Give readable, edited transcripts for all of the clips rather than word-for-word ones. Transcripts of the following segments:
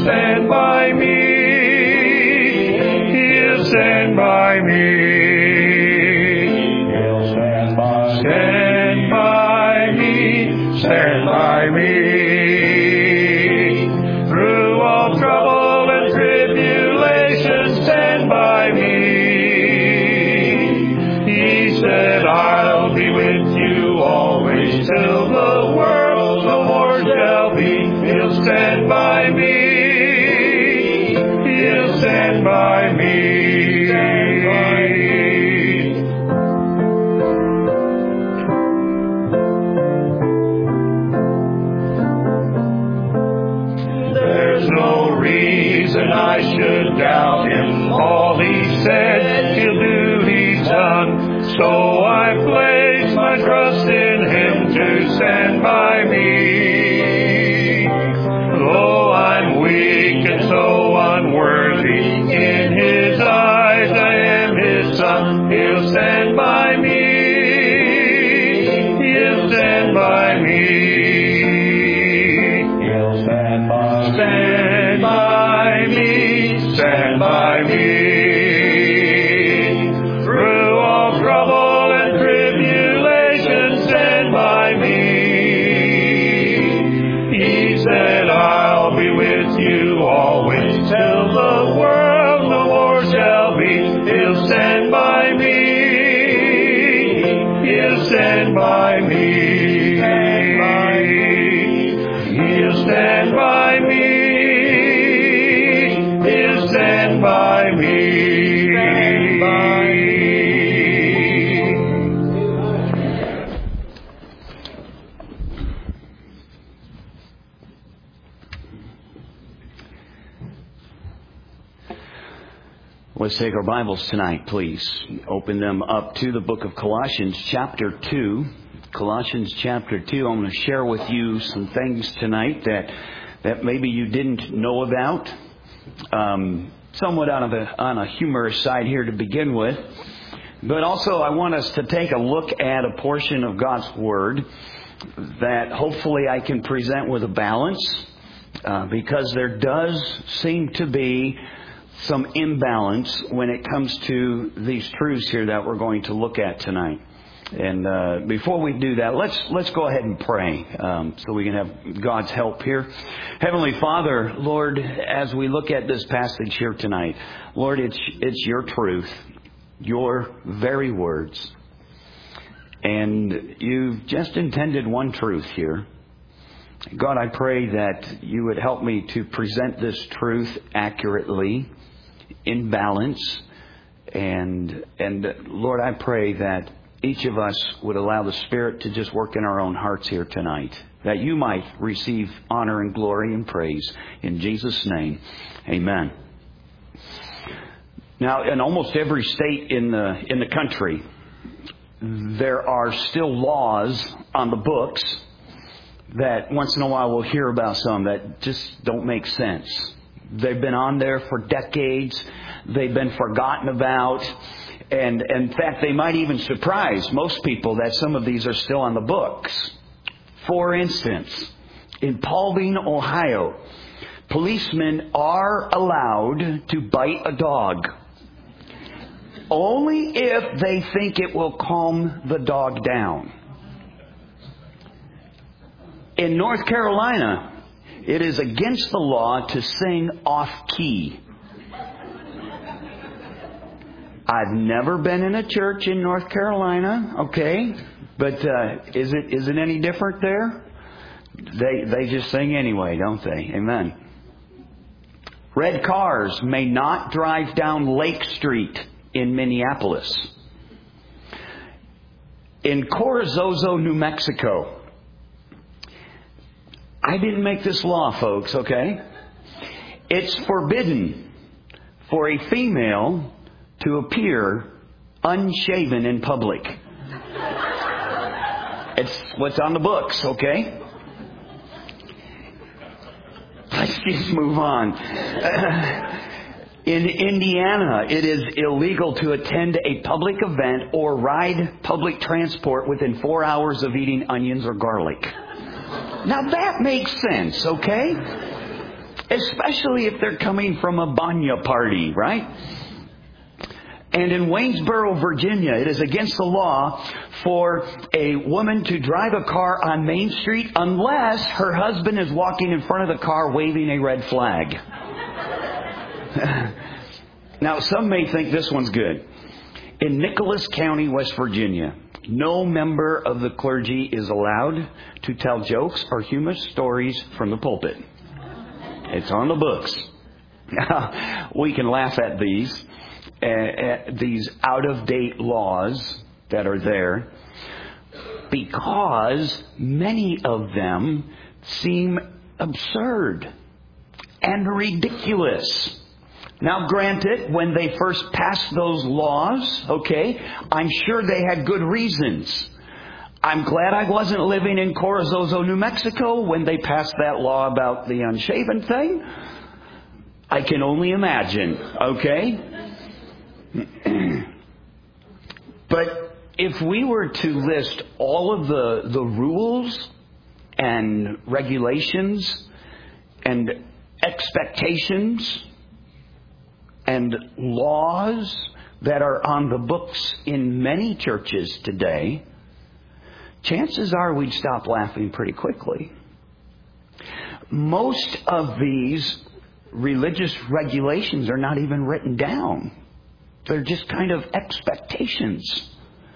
stand by me. He'll stand by me. He'll stand by me. Stand by me. Stand by me. Through all trouble and tribulation, stand by me. He said, I'll be with you always till the world no more shall be. He'll stand by me. He'll stand by me. Stand by me. There's no reason I should doubt him. All he said he'll do, he's done. So I place my trust in him to stand by me. Though I'm weak and so unworthy, in his eyes I am his son. He'll stand by me. He'll stand by me. He'll stand by me. Stand by me. Stand by me. Through all trouble and tribulation, stand by me. He said, I'll be with you always till the world no more shall be. He'll stand by me. He'll stand by me. Stand by me. He'll stand by me. He'll stand by me. Stand by me. Let's take our Bibles tonight, please. Open them up to the book of Colossians chapter 2. Colossians chapter 2. I'm going to share with you some things tonight that maybe you didn't know about. Somewhat on a humorous side here to begin with. But also I want us to take a look at a portion of God's Word that hopefully I can present with a balance. Because there does seem to be some imbalance when it comes to these truths here that we're going to look at tonight. And before we do that, let's go ahead and pray so we can have God's help here. Heavenly Father, Lord, as we look at this passage here tonight, Lord, it's your truth, your very words. And you've just intended one truth here. God, I pray that you would help me to present this truth accurately, in balance. And Lord, I pray that each of us would allow the Spirit to just work in our own hearts here tonight, that you might receive honor and glory and praise. In Jesus' name, amen. Now, in almost every state in the country, there are still laws on the books that once in a while we'll hear about some that just don't make sense. They've been on there for decades. They've been forgotten about. And in fact, they might even surprise most people that some of these are still on the books. For instance, in Paulding, Ohio, policemen are allowed to bite a dog only if they think it will calm the dog down. In North Carolina, it is against the law to sing off-key. I've never been in a church in North Carolina, okay? But is it any different there? They just sing anyway, don't they? Amen. Red cars may not drive down Lake Street in Minneapolis. In Corozzo, New Mexico, I didn't make this law, folks, okay? It's forbidden for a female to appear unshaven in public. It's what's on the books, okay? Let's just move on. In Indiana, it is illegal to attend a public event or ride public transport within 4 hours of eating onions or garlic. Now that makes sense, okay? especially if they're coming from a banya party, right? And in Waynesboro, Virginia, it is against the law for a woman to drive a car on Main Street unless her husband is walking in front of the car waving a red flag. Now, some may think this one's good. In Nicholas County, West Virginia, no member of the clergy is allowed to tell jokes or humorous stories from the pulpit. It's on the books. Now, we can laugh at these out-of-date laws that are there because many of them seem absurd and ridiculous. Now, granted, when they first passed those laws, okay, I'm sure they had good reasons. I'm glad I wasn't living in Corozzo, New Mexico when they passed that law about the unshaven thing. I can only imagine, okay? But if we were to list all of the rules and regulations and expectations and laws that are on the books in many churches today, chances are we'd stop laughing pretty quickly. Most of these religious regulations are not even written down. They're just kind of expectations.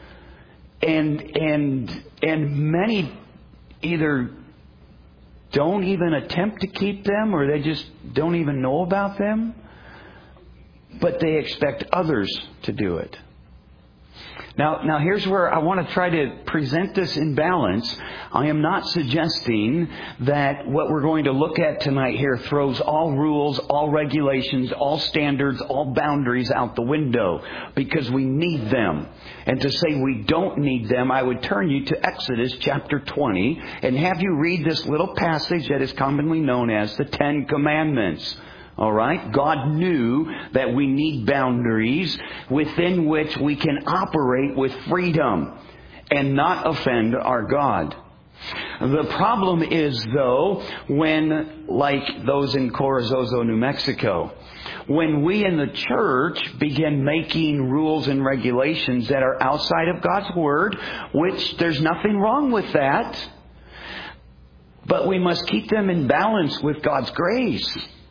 And many either don't even attempt to keep them or they just don't even know about them. But they expect others to do it. Now here's where I want to try to present this in balance. I am not suggesting that what we're going to look at tonight here throws all rules, all regulations, all standards, all boundaries out the window, because we need them. And to say we don't need them, I would turn you to Exodus chapter 20 and have you read this little passage that is commonly known as the Ten Commandments. All right? God knew that we need boundaries within which we can operate with freedom and not offend our God. The problem is, though, when, like those in Corozzo, New Mexico, when we in the church begin making rules and regulations that are outside of God's Word, which there's nothing wrong with that, but we must keep them in balance with God's grace.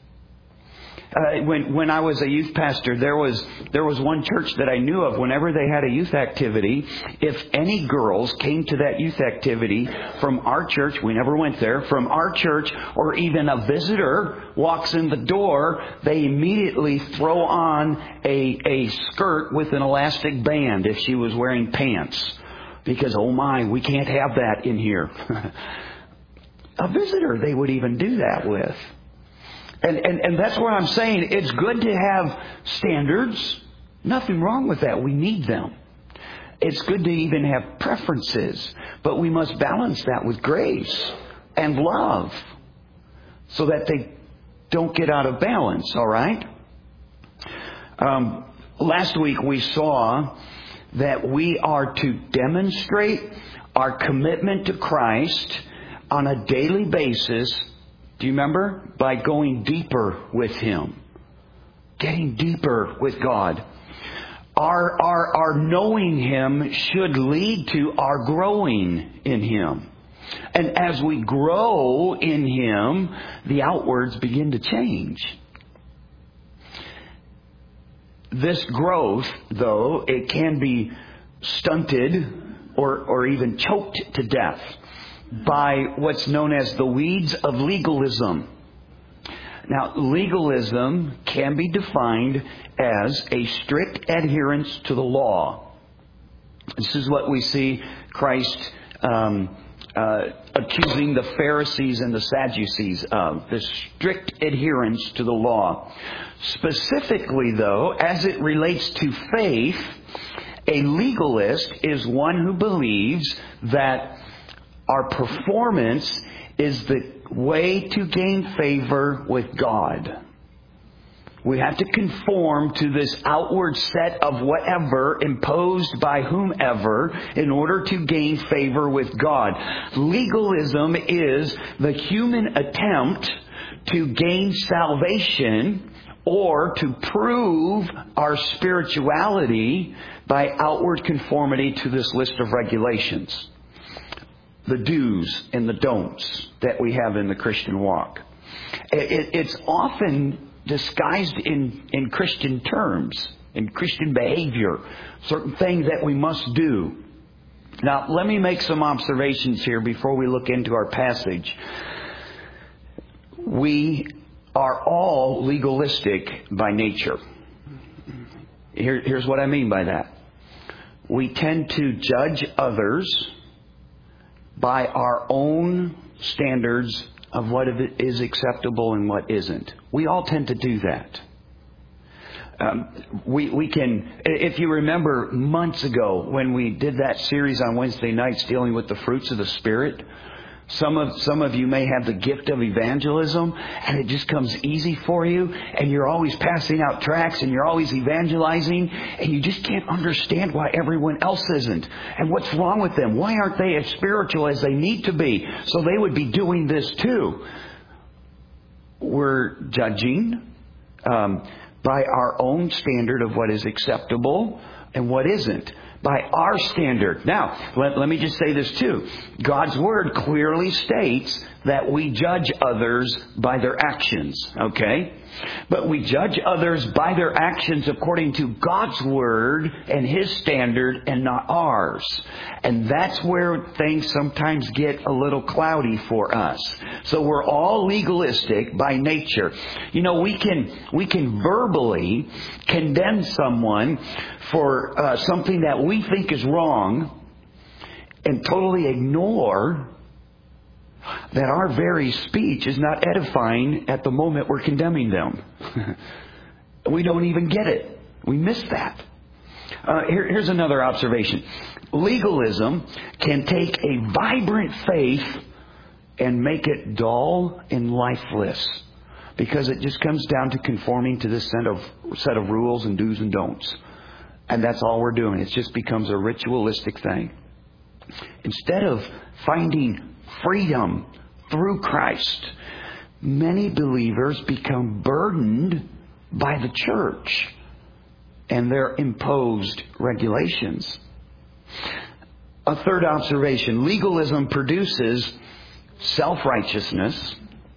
When I was a youth pastor, there was one church that I knew of. Whenever they had a youth activity, if any girls came to that youth activity from our church, we never went there, from our church, or even a visitor walks in the door, they immediately throw on a skirt with an elastic band if she was wearing pants. Because, oh my, we can't have that in here. A visitor they would even do that with. And that's what I'm saying. It's good to have standards. Nothing wrong with that. We need them. It's good to even have preferences. But we must balance that with grace and love so that they don't get out of balance, all right? Last week we saw that we are to demonstrate our commitment to Christ on a daily basis. Do you remember? By going deeper with Him. Getting deeper with God. Our knowing Him should lead to our growing in Him. And as we grow in Him, the outwards begin to change. This growth, though, it can be stunted or even choked to death by what's known as the weeds of legalism. Now, legalism can be defined as a strict adherence to the law. This is what we see Christ accusing the Pharisees and the Sadducees of, the strict adherence to the law. Specifically, though, as it relates to faith, a legalist is one who believes that our performance is the way to gain favor with God. We have to conform to this outward set of whatever imposed by whomever in order to gain favor with God. Legalism is the human attempt to gain salvation or to prove our spirituality by outward conformity to this list of regulations. The do's and the don'ts that we have in the Christian walk. It's often disguised in Christian terms, in Christian behavior, certain things that we must do. Now, let me make some observations here before we look into our passage. We are all legalistic by nature. Here's what I mean by that. We tend to judge others by our own standards of what is acceptable and what isn't. We all tend to do that. We can, if you remember months ago when we did that series on Wednesday nights dealing with the fruits of the Spirit, some of you may have the gift of evangelism, and it just comes easy for you, and you're always passing out tracts, and you're always evangelizing, and you just can't understand why everyone else isn't, and what's wrong with them. Why aren't they as spiritual as they need to be? So they would be doing this too. We're judging by our own standard of what is acceptable and what isn't. By our standard. Now, let me just say this too. God's Word clearly states that we judge others by their actions. Okay? But we judge others by their actions according to God's Word and His standard and not ours. And that's where things sometimes get a little cloudy for us. So we're all legalistic by nature. You know, we can verbally condemn someone for something that we think is wrong and totally ignore that our very speech is not edifying at the moment we're condemning them. We don't even get it. We miss that. Here's another observation. Legalism can take a vibrant faith and make it dull and lifeless, because it just comes down to conforming to this set of rules and do's and don'ts. And that's all we're doing. It just becomes a ritualistic thing. Instead of finding freedom through Christ, many believers become burdened by the church and their imposed regulations. A third observation. Legalism produces self-righteousness,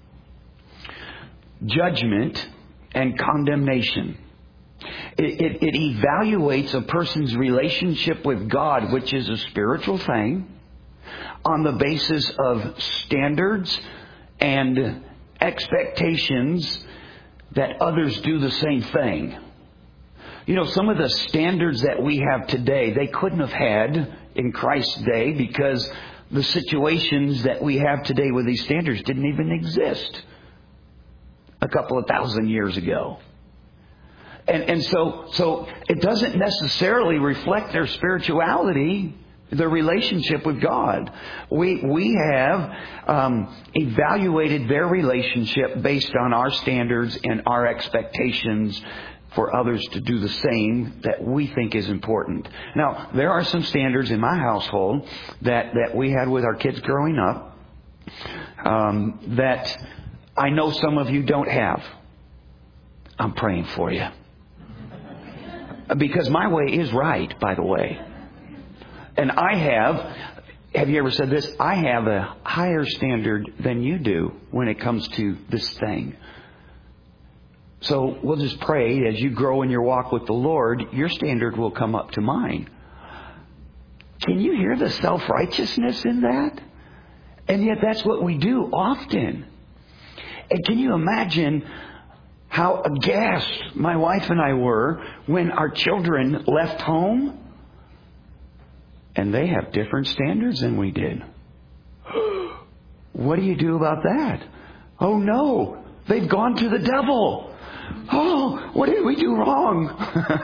judgment, and condemnation. It evaluates a person's relationship with God, which is a spiritual thing, on the basis of standards and expectations that others do the same thing. You know, some of the standards that we have today, they couldn't have had in Christ's day, because the situations that we have today with these standards didn't even exist a couple of thousand years ago. And so it doesn't necessarily reflect their spirituality, their relationship with God. We have evaluated their relationship based on our standards and our expectations for others to do the same that we think is important. Now, there are some standards in my household that we had with our kids growing up that I know some of you don't have. I'm praying for you. Because my way is right, by the way. And have you ever said this? I have a higher standard than you do when it comes to this thing. So we'll just pray as you grow in your walk with the Lord, your standard will come up to mine. Can you hear the self-righteousness in that? And yet that's what we do often. And can you imagine how aghast my wife and I were when our children left home and they have different standards than we did? What do you do about that? Oh no, they've gone to the devil. Oh, what did we do wrong?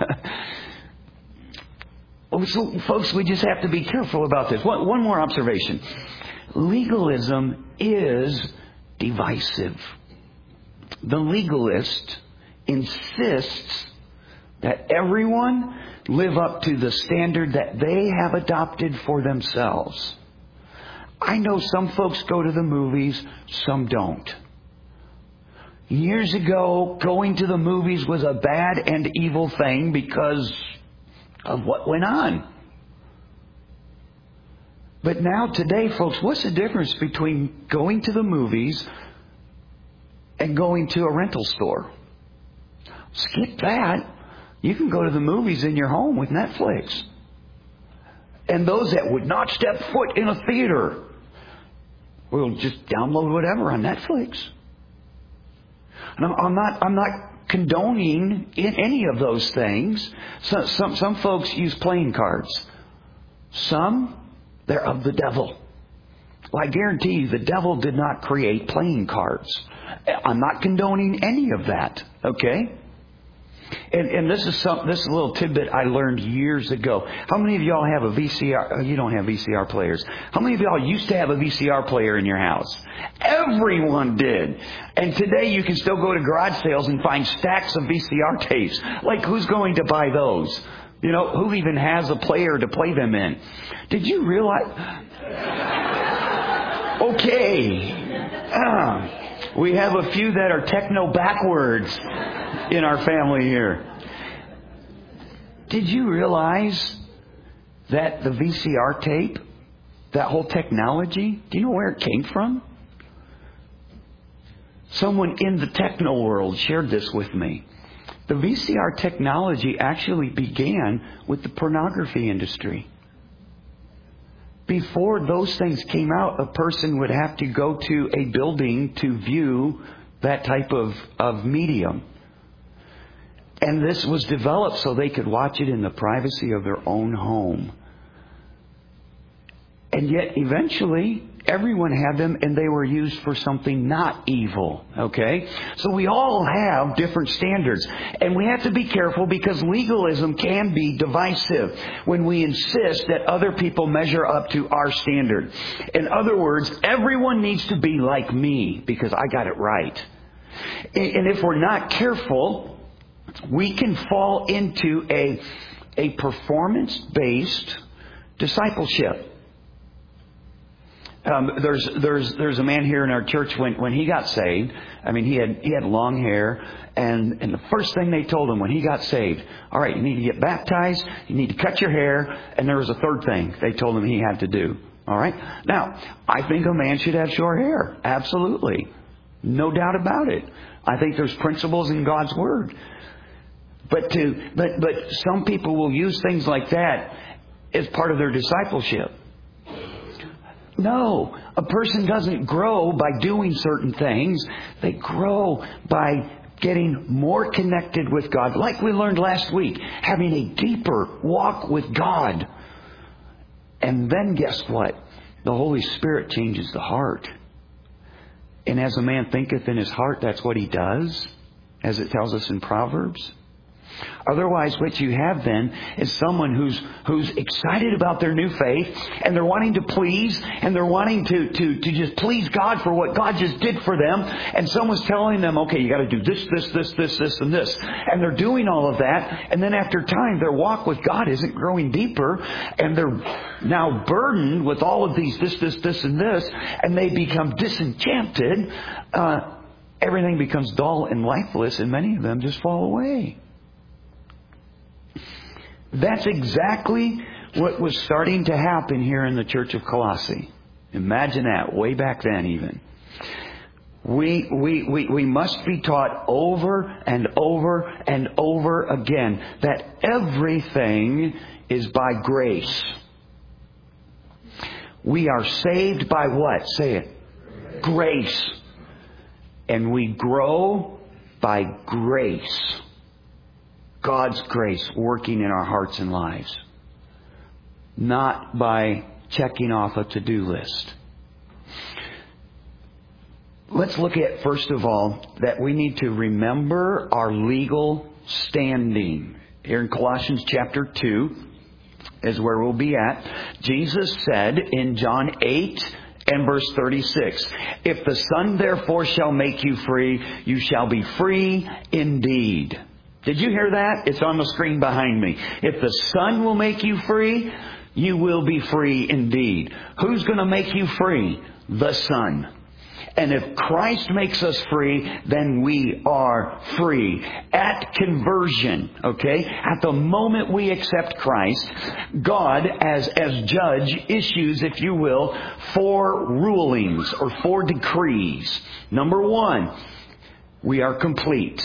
So, folks, we just have to be careful about this. One more observation. Legalism is divisive. The legalist insists that everyone live up to the standard that they have adopted for themselves. I know some folks go to the movies, some don't. Years ago, going to the movies was a bad and evil thing because of what went on. But now, today, folks, what's the difference between going to the movies and going to a rental store? Skip that. You can go to the movies in your home with Netflix. And those that would not step foot in a theater will just download whatever on Netflix. And I'm not condoning in any of those things. Some folks use playing cards. Some, they're of the devil. Well, I guarantee you the devil did not create playing cards. I'm not condoning any of that. Okay? And this is a little tidbit I learned years ago. How many of y'all have a VCR? You don't have VCR players. How many of y'all used to have a VCR player in your house? Everyone did. And today you can still go to garage sales and find stacks of VCR tapes. Like, who's going to buy those? You know, who even has a player to play them in? Did you realize? Okay. We have a few that are techno backwards in our family here. Did you realize that the VCR tape, that whole technology, do you know where it came from? Someone in the techno world shared this with me. The VCR technology actually began with the pornography industry. Before those things came out, a person would have to go to a building to view that type of medium. And this was developed so they could watch it in the privacy of their own home. And yet, eventually, everyone had them and they were used for something not evil. Okay? So we all have different standards. And we have to be careful because legalism can be divisive when we insist that other people measure up to our standard. In other words, everyone needs to be like me because I got it right. And if we're not careful, we can fall into a performance-based discipleship. There's a man here in our church when he got saved. I mean, he had long hair, and the first thing they told him when he got saved, all right, you need to get baptized, you need to cut your hair, and there was a third thing they told him he had to do. All right. Now, I think a man should have short hair, absolutely, no doubt about it. I think there's principles in God's Word. But some people will use things like that as part of their discipleship. No, a person doesn't grow by doing certain things. They grow by getting more connected with God. Like we learned last week, having a deeper walk with God. And then guess what? The Holy Spirit changes the heart. And as a man thinketh in his heart, that's what he does, as it tells us in Proverbs. Otherwise, what you have then is someone who's excited about their new faith, and they're wanting to please, and they're wanting to just please God for what God just did for them. And someone's telling them, okay, you got to do this, and this. And they're doing all of that. And then after time, their walk with God isn't growing deeper. And they're now burdened with all of these this, and this. And they become disenchanted. Everything becomes dull and lifeless, and many of them just fall away. That's exactly what was starting to happen here in the church of Colossae. Imagine that, way back then even. We must be taught over and over and over again that everything is by grace. We are saved by what? Say it. Grace. And we grow by grace. God's grace working in our hearts and lives. Not by checking off a to-do list. Let's look at, first of all, that we need to remember our legal standing. Here in Colossians chapter 2 is where we'll be at. Jesus said in John 8 and verse 36, if the Son therefore shall make you free, you shall be free indeed. Did you hear that? It's on the screen behind me. If the Son will make you free, you will be free indeed. Who's going to make you free? The Son. And if Christ makes us free, then we are free. At conversion, okay, at the moment we accept Christ, God, as judge, issues, if you will, 4 rulings or 4 decrees. Number 1, we are complete.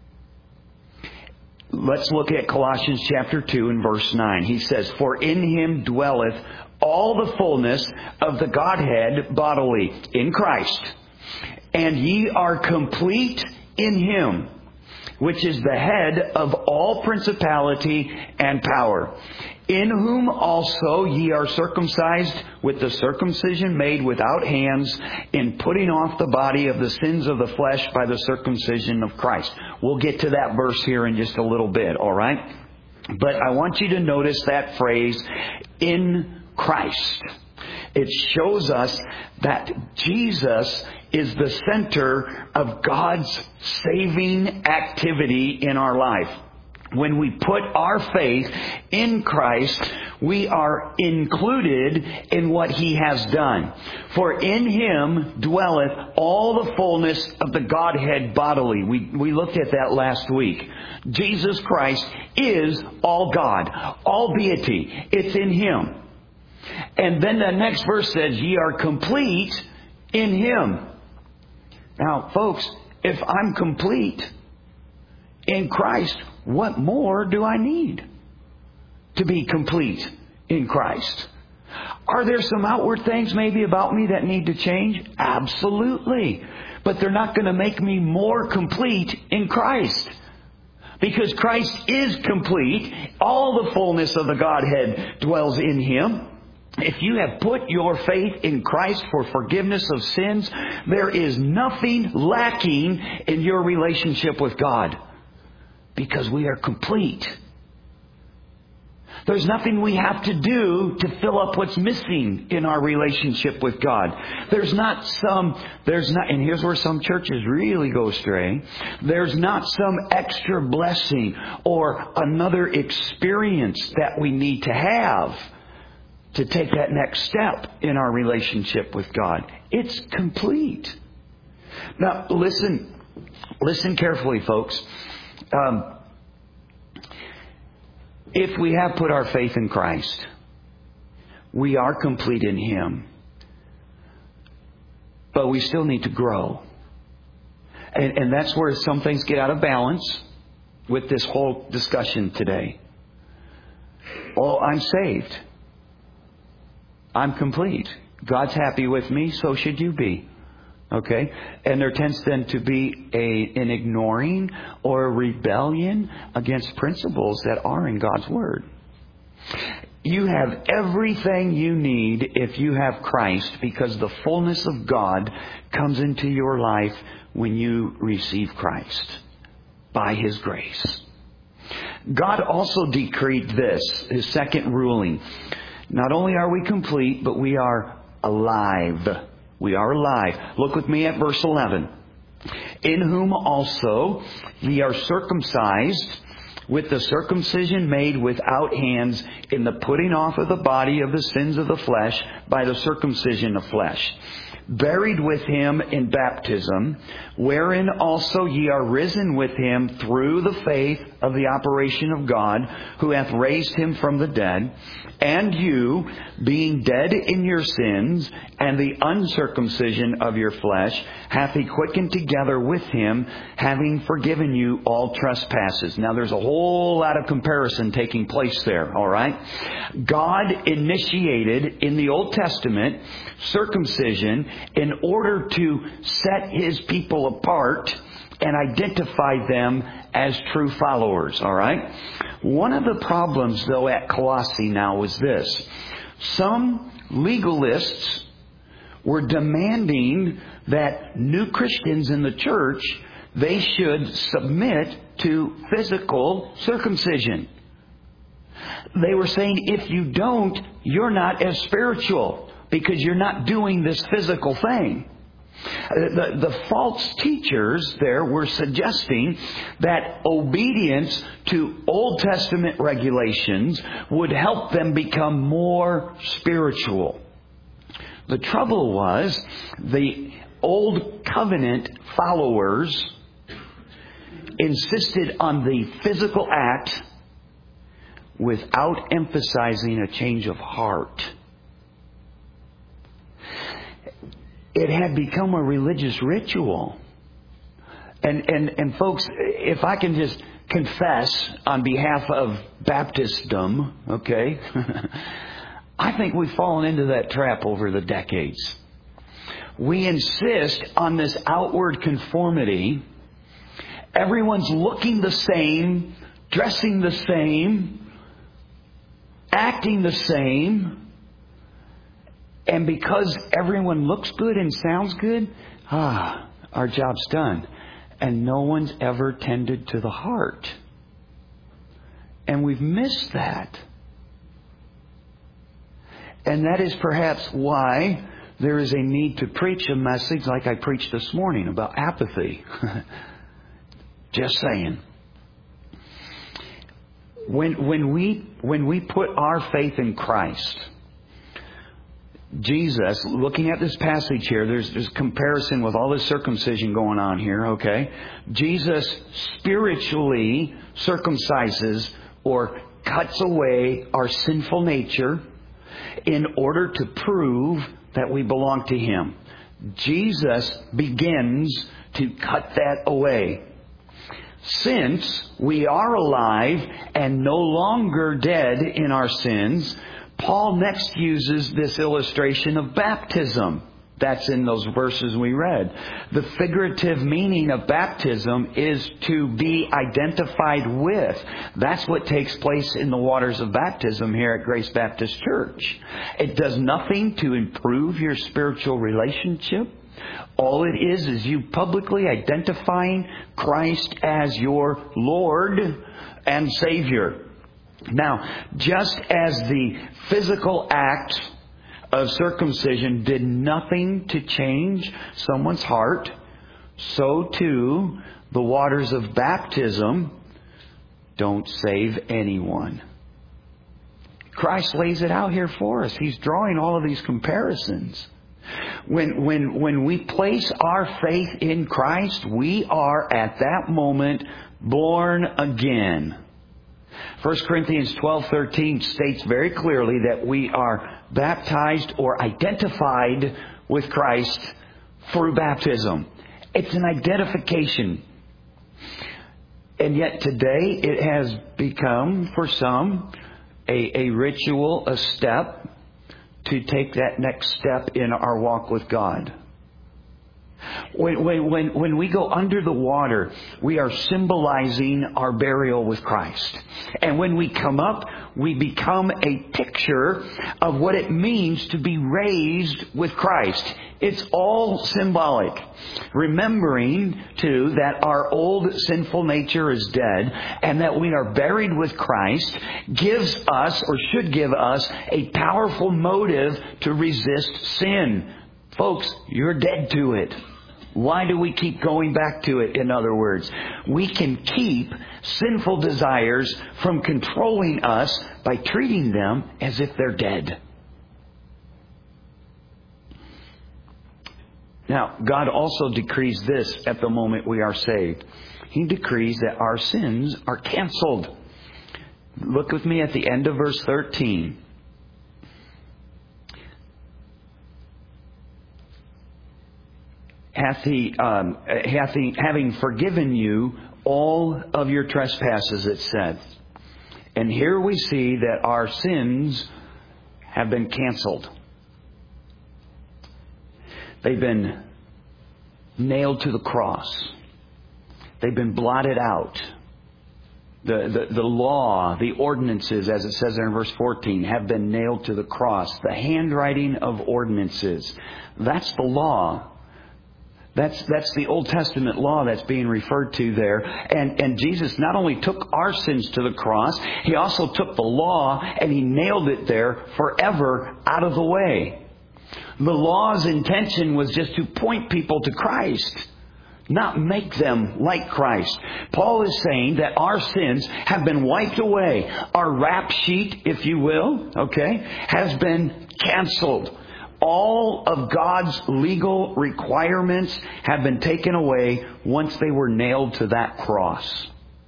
Let's look at Colossians chapter 2 and verse 9. He says, "For in Him dwelleth all the fullness of the Godhead bodily," in Christ. "And ye are complete in Him, which is the head of all principality and power. In whom also ye are circumcised with the circumcision made without hands, in putting off the body of the sins of the flesh by the circumcision of Christ." We'll get to that verse here in just a little bit, all right? But I want you to notice that phrase, in Christ. It shows us that Jesus is the center of God's saving activity in our life. When we put our faith in Christ, we are included in what He has done. "For in Him dwelleth all the fullness of the Godhead bodily." We looked at that last week. Jesus Christ is all God, all deity. It's in Him. And then the next verse says, "Ye are complete in Him." Now, folks, if I'm complete in Christ, what more do I need to be complete in Christ? Are there some outward things maybe about me that need to change? Absolutely. But they're not going to make me more complete in Christ. Because Christ is complete. All the fullness of the Godhead dwells in Him. If you have put your faith in Christ for forgiveness of sins, there is nothing lacking in your relationship with God. Because we are complete. There's nothing we have to do to fill up what's missing in our relationship with God. And here's where some churches really go astray. There's not some extra blessing or another experience that we need to have to take that next step in our relationship with God. It's complete. Now, listen carefully, folks. If we have put our faith in Christ, we are complete in Him. But we still need to grow. And that's where some things get out of balance with this whole discussion today. Oh, I'm saved. I'm complete. God's happy with me, so should you be. Okay? And there tends then to be an ignoring or a rebellion against principles that are in God's Word. You have everything you need if you have Christ, because the fullness of God comes into your life when you receive Christ by His grace. God also decreed this, His second ruling. Not only are we complete, but we are alive. We are alive. Look with me at verse 11. "In whom also ye are circumcised with the circumcision made without hands, in the putting off of the body of the sins of the flesh by the circumcision of flesh. Buried with Him in baptism, wherein also ye are risen with Him through the faith of the operation of God, who hath raised Him from the dead. And you, being dead in your sins and the uncircumcision of your flesh, hath He quickened together with Him, having forgiven you all trespasses." Now there's a whole lot of comparison taking place there, all right? God initiated in the Old Testament circumcision in order to set His people apart and identify them as true followers, all right? One of the problems, though, at Colossae now is this. Some legalists were demanding that new Christians in the church, they should submit to physical circumcision. They were saying, if you don't, you're not as spiritual because you're not doing this physical thing. The false teachers there were suggesting that obedience to Old Testament regulations would help them become more spiritual. The trouble was, the Old Covenant followers insisted on the physical act without emphasizing a change of heart. It had become a religious ritual. And folks, if I can just confess on behalf of Baptistdom, okay, I think we've fallen into that trap over the decades. We insist on this outward conformity. Everyone's looking the same, dressing the same, acting the same. And because everyone looks good and sounds good, our job's done. And no one's ever tended to the heart. And we've missed that. And that is perhaps why there is a need to preach a message like I preached this morning about apathy. Just saying. When we put our faith in Christ, Jesus, looking at this passage here, there's comparison with all this circumcision going on here, okay? Jesus spiritually circumcises or cuts away our sinful nature in order to prove that we belong to Him. Jesus begins to cut that away. Since we are alive and no longer dead in our sins, Paul next uses this illustration of baptism. That's in those verses we read. The figurative meaning of baptism is to be identified with. That's what takes place in the waters of baptism here at Grace Baptist Church. It does nothing to improve your spiritual relationship. All it is you publicly identifying Christ as your Lord and Savior. Now, just as the physical act of circumcision did nothing to change someone's heart, so too the waters of baptism don't save anyone. Christ lays it out here for us. He's drawing all of these comparisons. When we place our faith in Christ, we are at that moment born again. 1 Corinthians 12:13 states very clearly that we are baptized or identified with Christ through baptism. It's an identification. And yet today it has become, for some, a ritual, a step to take that next step in our walk with God. When we go under the water, we are symbolizing our burial with Christ. And when we come up, we become a picture of what it means to be raised with Christ. It's all symbolic. Remembering, too, that our old sinful nature is dead and that we are buried with Christ gives us, or should give us, a powerful motive to resist sin. Folks, you're dead to it. Why do we keep going back to it, in other words? We can keep sinful desires from controlling us by treating them as if they're dead. Now, God also decrees this at the moment we are saved. He decrees that our sins are canceled. Look with me at the end of verse 13. Having forgiven you all of your trespasses, it said. And here we see that our sins have been canceled. They've been nailed to the cross. They've been blotted out. The law, the ordinances, as it says there in verse 14, have been nailed to the cross. The handwriting of ordinances. That's the law. That's the Old Testament law that's being referred to there. And Jesus not only took our sins to the cross, He also took the law and He nailed it there forever out of the way. The law's intention was just to point people to Christ, not make them like Christ. Paul is saying that our sins have been wiped away. Our rap sheet, if you will, okay, has been canceled. All of God's legal requirements have been taken away once they were nailed to that cross.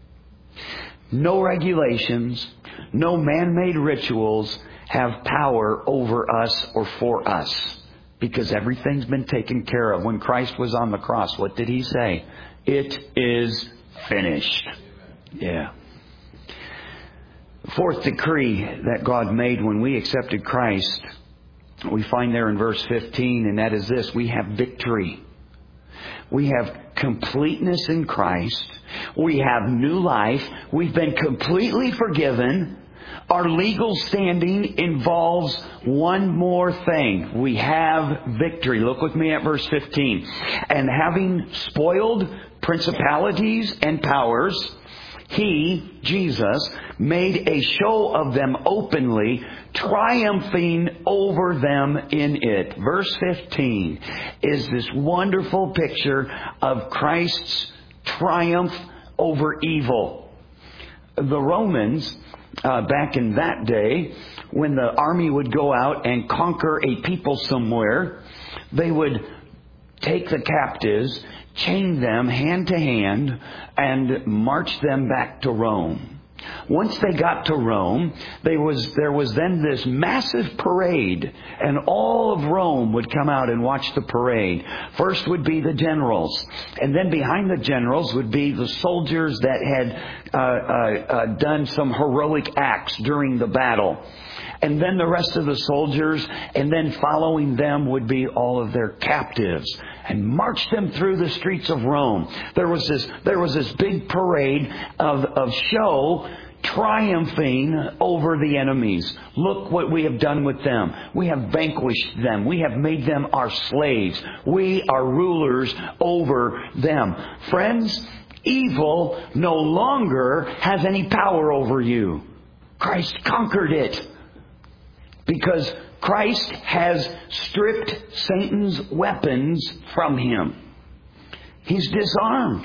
No regulations, no man-made rituals have power over us or for us, because everything's been taken care of. When Christ was on the cross, what did He say? It is finished. Yeah. The fourth decree that God made when we accepted Christ, we find there in verse 15, and that is this: we have victory. We have completeness in Christ. We have new life. We've been completely forgiven. Our legal standing involves one more thing. We have victory. Look with me at verse 15. And having spoiled principalities and powers, He, Jesus, made a show of them openly, triumphing over them in it. Verse 15 is this wonderful picture of Christ's triumph over evil. The Romans, back in that day, when the army would go out and conquer a people somewhere, they would take the captives, chain them hand to hand, and march them back to Rome. Once they got to Rome, there was then this massive parade, and all of Rome would come out and watch the parade. First would be the generals, and then behind the generals would be the soldiers that had done some heroic acts during the battle. And then the rest of the soldiers, and then following them would be all of their captives, and march them through the streets of Rome. There was this big parade of show, triumphing over the enemies. Look what we have done with them. We have vanquished them. We have made them our slaves. We are rulers over them. Friends, evil no longer has any power over you. Christ conquered it. Because Christ has stripped Satan's weapons from Him. He's disarmed.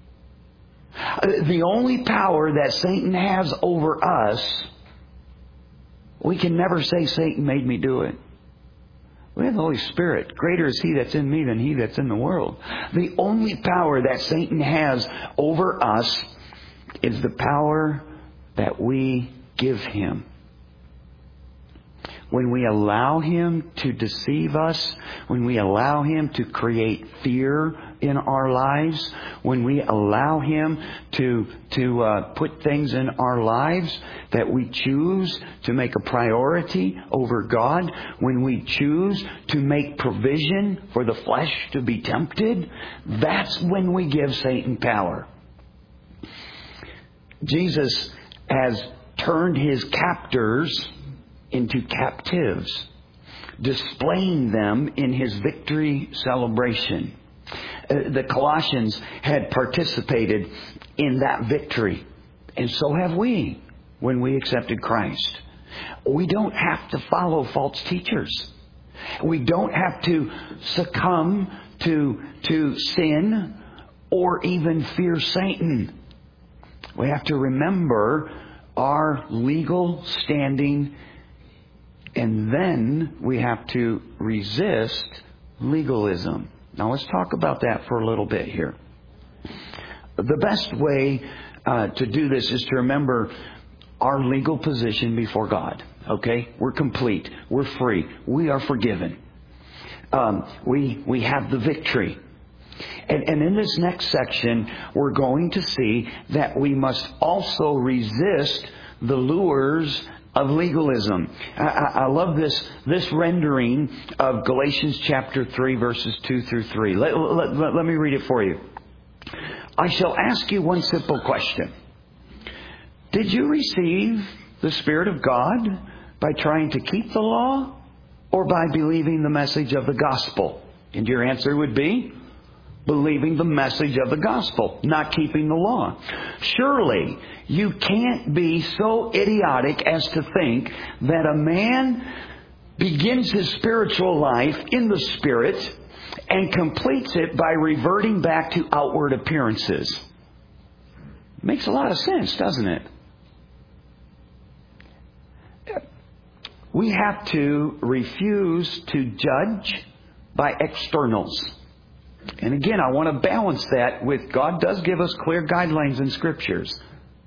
The only power that Satan has over us, we can never say, Satan made me do it. We have the Holy Spirit. Greater is He that's in me than he that's in the world. The only power that Satan has over us is the power that we give him. When we allow him to deceive us, when we allow him to create fear in our lives, when we allow him to put things in our lives that we choose to make a priority over God, when we choose to make provision for the flesh to be tempted, that's when we give Satan power. Jesus has turned his captors into captives, displaying them in his victory celebration. The Colossians had participated in that victory, and so have we when we accepted Christ. We don't have to follow false teachers. We don't have to succumb to sin or even fear Satan. We have to remember our legal standing, and then we have to resist legalism. Now let's talk about that for a little bit here. The best way to do this is to remember our legal position before God. Okay? We're complete. We're free. We are forgiven. We have the victory. And in this next section, we're going to see that we must also resist the lures of legalism. I love this rendering of Galatians chapter 3, verses 2 through 3. Let me read it for you. I shall ask you one simple question. Did you receive the Spirit of God by trying to keep the law or by believing the message of the gospel? And your answer would be believing the message of the gospel, not keeping the law. Surely you can't be so idiotic as to think that a man begins his spiritual life in the Spirit and completes it by reverting back to outward appearances. Makes a lot of sense, doesn't it? we have to refuse to judge by externals. And again, I want to balance that with God does give us clear guidelines in Scriptures.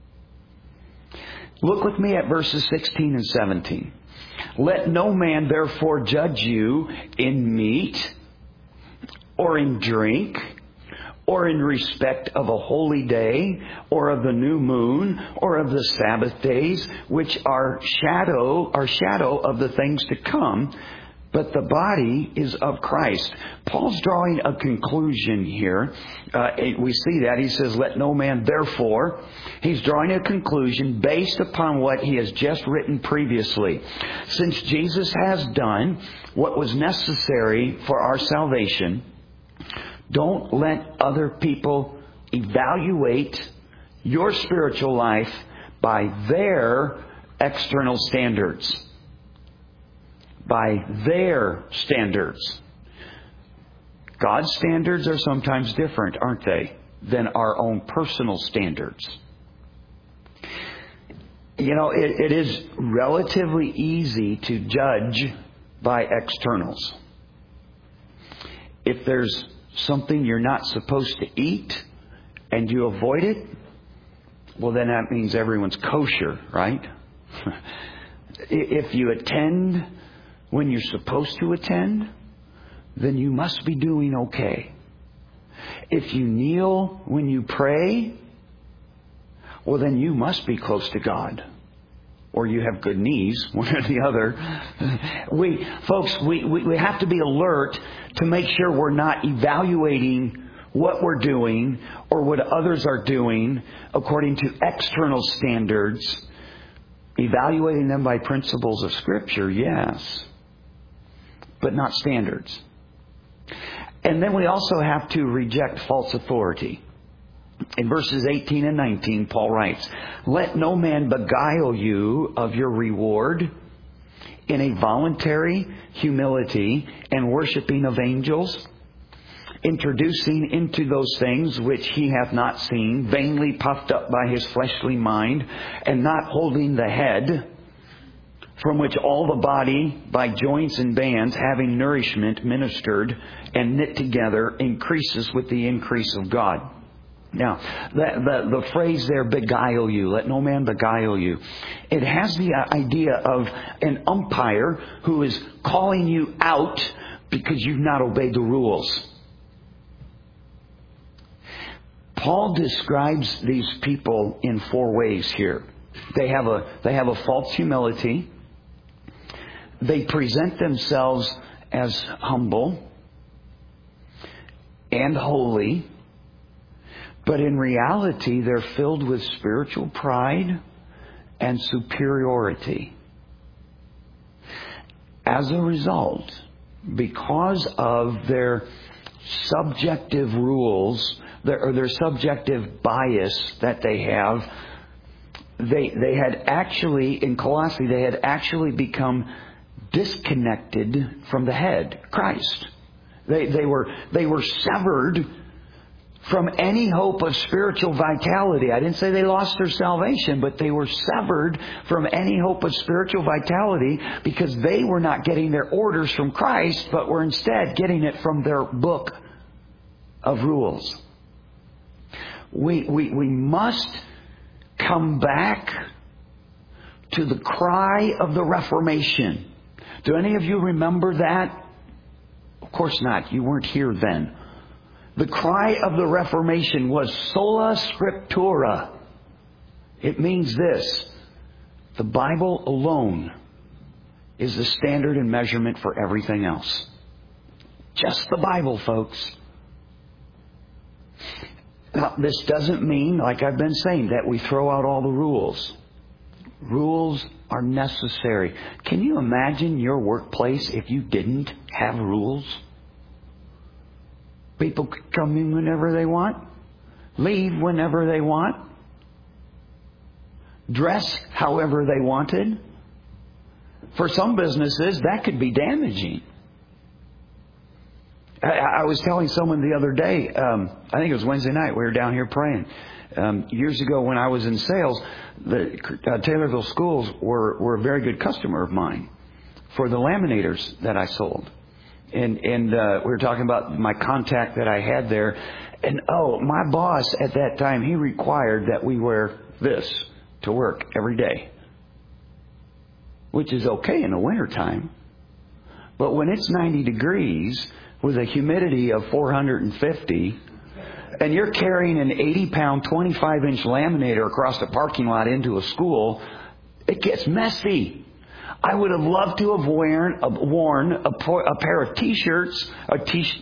Look with me at verses 16 and 17. Let no man therefore judge you in meat or in drink or in respect of a holy day or of the new moon or of the Sabbath days, which are shadow of the things to come. But the body is of Christ. Paul's drawing a conclusion here. We see that. He says, let no man therefore. He's drawing a conclusion based upon what he has just written previously. Since Jesus has done what was necessary for our salvation, don't let other people evaluate your spiritual life by their external standards. By their standards. God's standards are sometimes different, aren't they, than our own personal standards. You know, it is relatively easy to judge by externals. If there's something you're not supposed to eat and you avoid it, well, then that means everyone's kosher, right? If you attend when you're supposed to attend, then you must be doing okay. If you kneel when you pray, well, then you must be close to God. Or you have good knees, one or the other. We have to be alert to make sure we're not evaluating what we're doing or what others are doing according to external standards. Evaluating them by principles of Scripture, yes, but not standards. And then we also have to reject false authority. In verses 18 and 19, Paul writes, let no man beguile you of your reward in a voluntary humility and worshiping of angels, introducing into those things which he hath not seen, vainly puffed up by his fleshly mind, and not holding the head, from which all the body, by joints and bands, having nourishment ministered and knit together, increases with the increase of God. Now, the phrase there, beguile you, let no man beguile you, it has the idea of an umpire who is calling you out because you've not obeyed the rules. Paul describes these people in four ways here. They have a false humility. They present themselves as humble and holy, but in reality they're filled with spiritual pride and superiority. As a result, because of their subjective rules, their subjective bias that they have, they had actually, in Colossae, they had actually become disconnected from the head, Christ. They were severed from any hope of spiritual vitality. I didn't say they lost their salvation, but they were severed from any hope of spiritual vitality because they were not getting their orders from Christ, but were instead getting it from their book of rules. We must come back to the cry of the Reformation. Do any of you remember that? Of course not. You weren't here then. The cry of the Reformation was sola scriptura. It means this: the Bible alone is the standard and measurement for everything else. Just the Bible, folks. Now, this doesn't mean, like I've been saying, that we throw out all the rules. Rules are necessary. Can you imagine your workplace if you didn't have rules? People could come in whenever they want, leave whenever they want, dress however they wanted. For some businesses, that could be damaging. I was telling someone the other day, I think it was Wednesday night, we were down here praying. Years ago when I was in sales, the Taylorville schools were a very good customer of mine. for the laminators that I sold. And we were talking about my contact that I had there. And my boss at that time, he required that we wear this to work every day, which is okay in the wintertime. But when it's 90 degrees with a humidity of 450, and you're carrying an 80-pound, 25-inch laminator across the parking lot into a school, it gets messy. I would have loved to have worn a pair of T-shirts, a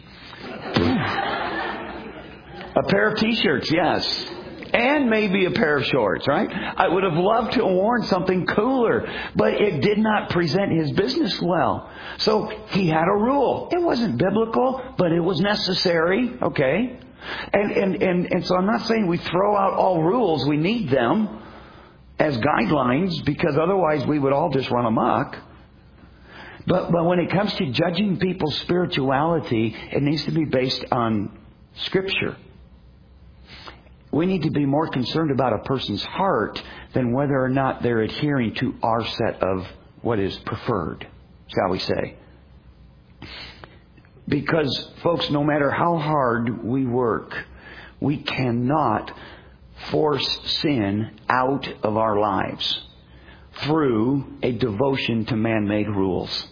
pair of T-shirts, yes, and maybe a pair of shorts, right? I would have loved to have worn something cooler, but it did not present his business well. So he had a rule. It wasn't biblical, but it was necessary, okay? And so I'm not saying we throw out all rules. We need them as guidelines, because otherwise we would all just run amok. But when it comes to judging people's spirituality, it needs to be based on Scripture. We need to be more concerned about a person's heart than whether or not they're adhering to our set of what is preferred, shall we say. Because, folks, no matter how hard we work, we cannot force sin out of our lives through a devotion to man-made rules.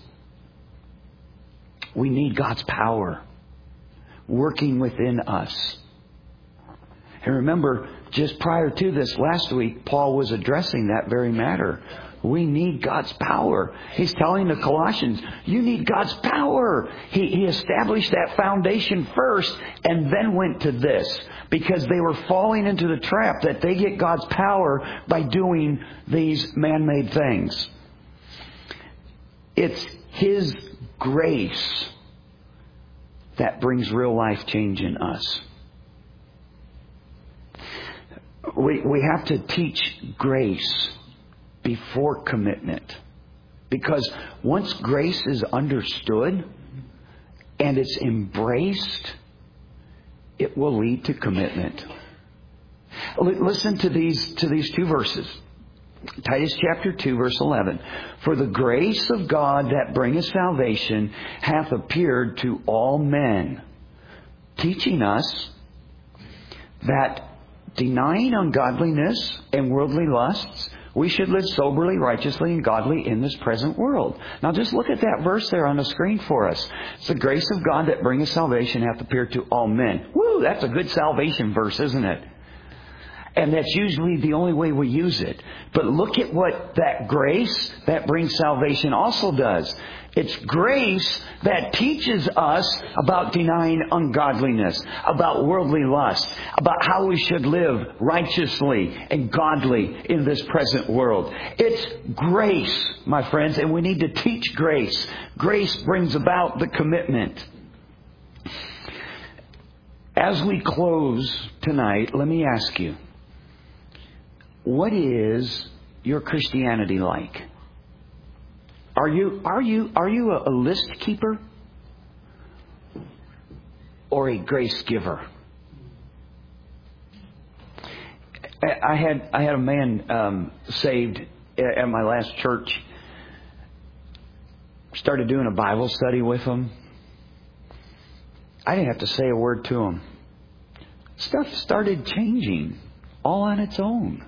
We need God's power working within us. And remember, just prior to this last week, Paul was addressing that very matter. We need God's power. He's telling the Colossians, you need God's power. He established that foundation first and then went to this, because they were falling into the trap that they get God's power by doing these man-made things. It's His grace that brings real life change in us. We have to teach grace before commitment. Because once grace is understood and it's embraced, it will lead to commitment. Listen to these two verses. Titus chapter 2, verse 11. For the grace of God that bringeth salvation hath appeared to all men, teaching us that denying ungodliness and worldly lusts, we should live soberly, righteously, and godly in this present world. Now just look at that verse there on the screen for us. It's the grace of God that bringeth salvation hath appeared to all men. Woo, that's a good salvation verse, isn't it? And that's usually the only way we use it. But look at what that grace that brings salvation also does. It's grace that teaches us about denying ungodliness, about worldly lust, about how we should live righteously and godly in this present world. It's grace, my friends, and we need to teach grace. Grace brings about the commitment. As we close tonight, let me ask you, what is your Christianity like? Are you a list keeper or a grace giver? I had a man saved at my last church. Started doing a Bible study with him. I didn't have to say a word to him. Stuff started changing all on its own.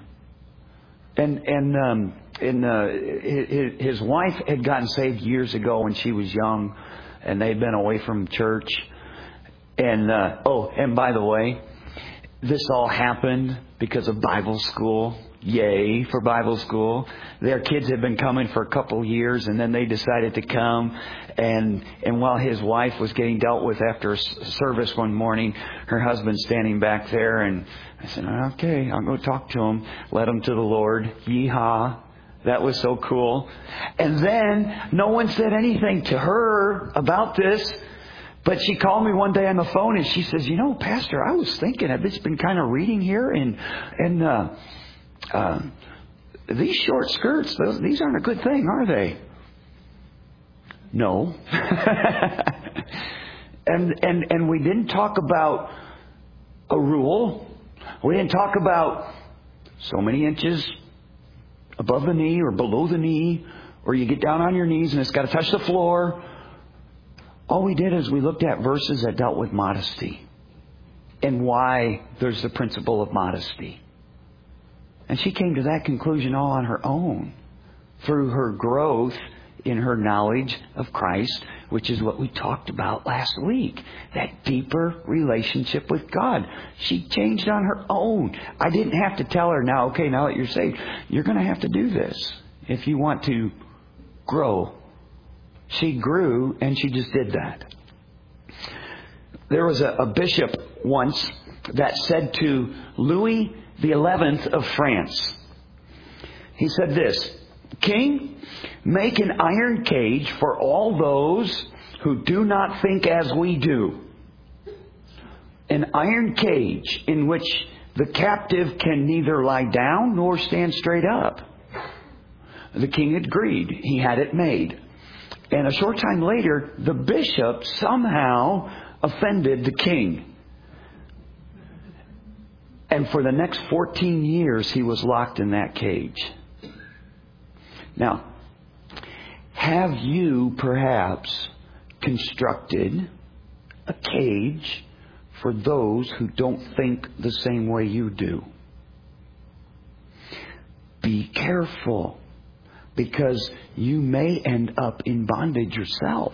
And his wife had gotten saved years ago when she was young, and they'd been away from church. And and by the way, this all happened because of Bible school. Yay for Bible school. Their kids had been coming for a couple years, and then they decided to come. And while his wife was getting dealt with after service one morning, her husband standing back there, and I said, okay, I'll go talk to him. Led him to the Lord. Yeehaw. That was so cool. And then no one said anything to her about this. But she called me one day on the phone and she says, Pastor, I was thinking, I've just been kind of reading here and these short skirts, these aren't a good thing, are they? No. and we didn't talk about a rule. We didn't talk about so many inches above the knee or below the knee or you get down on your knees and it's got to touch the floor. All we did is we looked at verses that dealt with modesty and why there's the principle of modesty. And she came to that conclusion all on her own through her growth in her knowledge of Christ, which is what we talked about last week. That deeper relationship with God. She changed on her own. I didn't have to tell her, now that you're saved, you're going to have to do this if you want to grow. She grew and she just did that. There was a bishop once that said to Louis XI of France, he said this, "King, make an iron cage for all those who do not think as we do. An iron cage in which the captive can neither lie down nor stand straight up." The king agreed. He had it made. And a short time later, the bishop somehow offended the king. And for the next 14 years, he was locked in that cage. Now, have you perhaps constructed a cage for those who don't think the same way you do? Be careful, because you may end up in bondage yourself.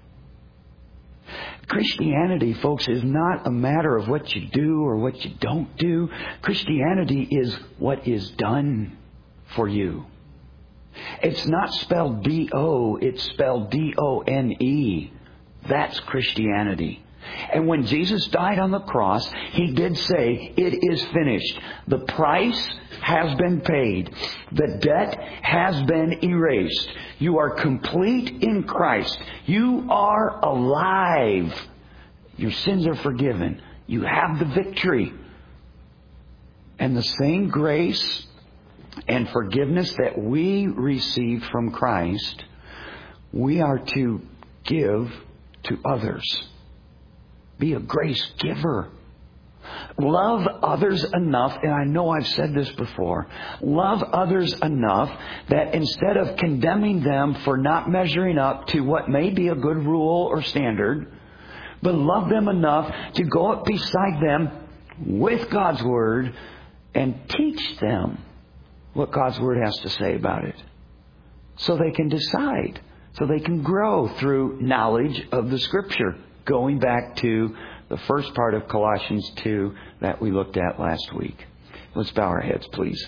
Christianity, folks, is not a matter of what you do or what you don't do. Christianity is what is done for you. It's not spelled D-O, it's spelled D-O-N-E. That's Christianity. And when Jesus died on the cross, He did say, "It is finished." The price has been paid. The debt has been erased. You are complete in Christ. You are alive. Your sins are forgiven. You have the victory. And the same grace and forgiveness that we received from Christ, we are to give to others. Be a grace giver. Love others enough, and I know I've said this before, love others enough that instead of condemning them for not measuring up to what may be a good rule or standard, but love them enough to go up beside them with God's Word and teach them what God's Word has to say about it, so they can decide, so they can grow through knowledge of the Scripture. Going back to the first part of Colossians 2 that we looked at last week. Let's bow our heads, please.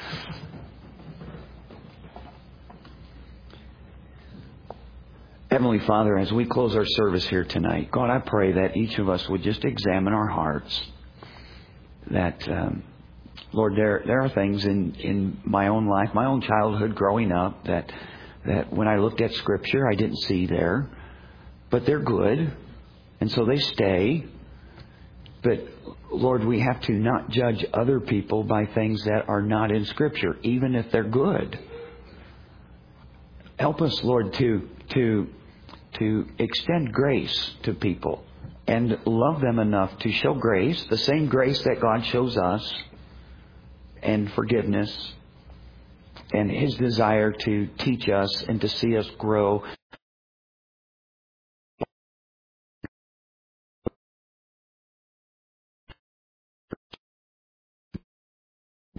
Heavenly Father, as we close our service here tonight, God, I pray that each of us would just examine our hearts. That, Lord, there are things in my own life, my own childhood growing up, that when I looked at Scripture, I didn't see there. But they're good. And so they stay. But, Lord, we have to not judge other people by things that are not in Scripture, even if they're good. Help us, Lord, to extend grace to people and love them enough to show grace, the same grace that God shows us, and forgiveness, and His desire to teach us and to see us grow